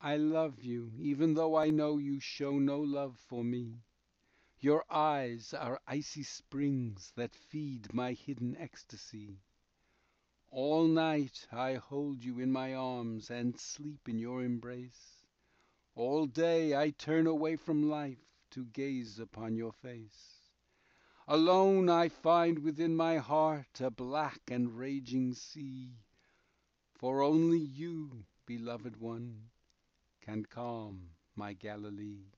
I love you, even though I know you show no love for me. Your eyes are icy springs that feed my hidden ecstasy. All night I hold you in my arms and sleep in your embrace. All day I turn away from life to gaze upon your face. Alone I find within my heart a black and raging sea, for only you, beloved one, can calm my Galilee.